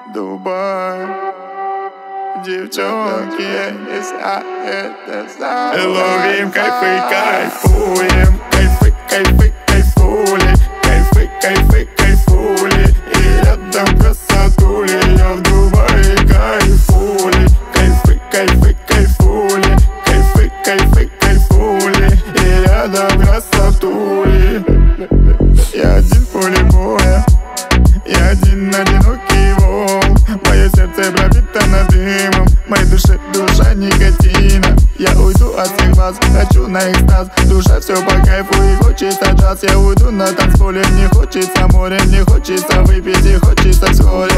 Дубай. Девчонки, я это знаю. Ловим кайфы, кайфуем. Кайфы, кайфы, кайфули. Кайфы, кайфы, кайфули. И рядом красотули. Я в Дубае кайфули. Кайфы, кайфы, кайфули. Кайфы, кайфы, кайфули. И рядом красотули. Я один в поле боя. Я один одинокий волк. Мое сердце пропитано дымом. В моей душе душа никотина. Я уйду от всех вас, хочу на экстаз. Душа все по кайфу и хочется джаз. Я уйду на танцполе, мне хочется море. Мне хочется выпить и хочется вскоре.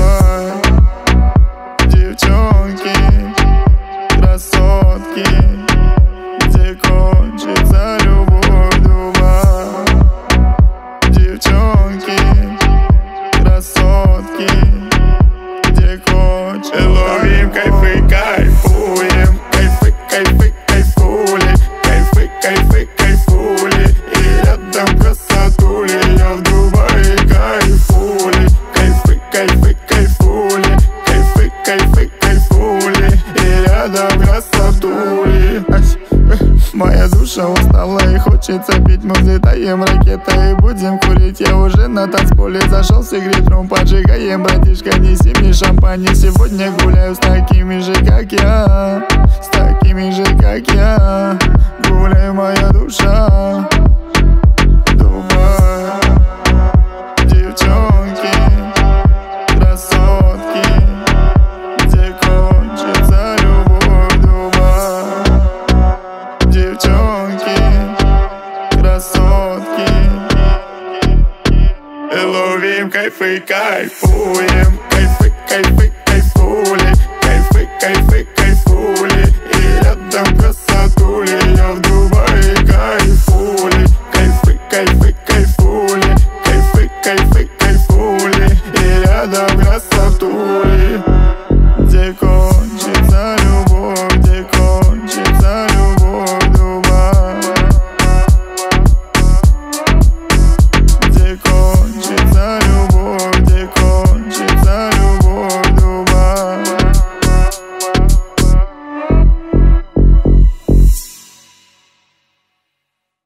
Девчонки, красотки, где кончится любовь, Дубай. Девчонки, красотки, где кончится. Ловим кайфы, кайфуем. Кайфы, кайфы, кайфули. Кайфы, кайфы, кайфули. И рядом красотули. Я в Дубае кайфули. Кайфы, кайфы, кайфули. Кайфы, кайфы, кайфули. И рядом красотули. Моя душа устала и хочется пить. Мы взлетаем ракетой и будем курить. Я уже на танцполе зашел, сигаретром поджигаем. Братишка, неси мне шампань. И сегодня гуляю с такими же, как я. С такими же, как я. Гуляй, моя душа. Дубай. Девчонки, красотки, где кончится любовь, Дубай. Девчонки, красотки. Ловим кайфы, кайфуем. Кайфы, кайфы, кайфули. Кайфы, кайфы, кайфули. И рядом красотули. Я в Дубае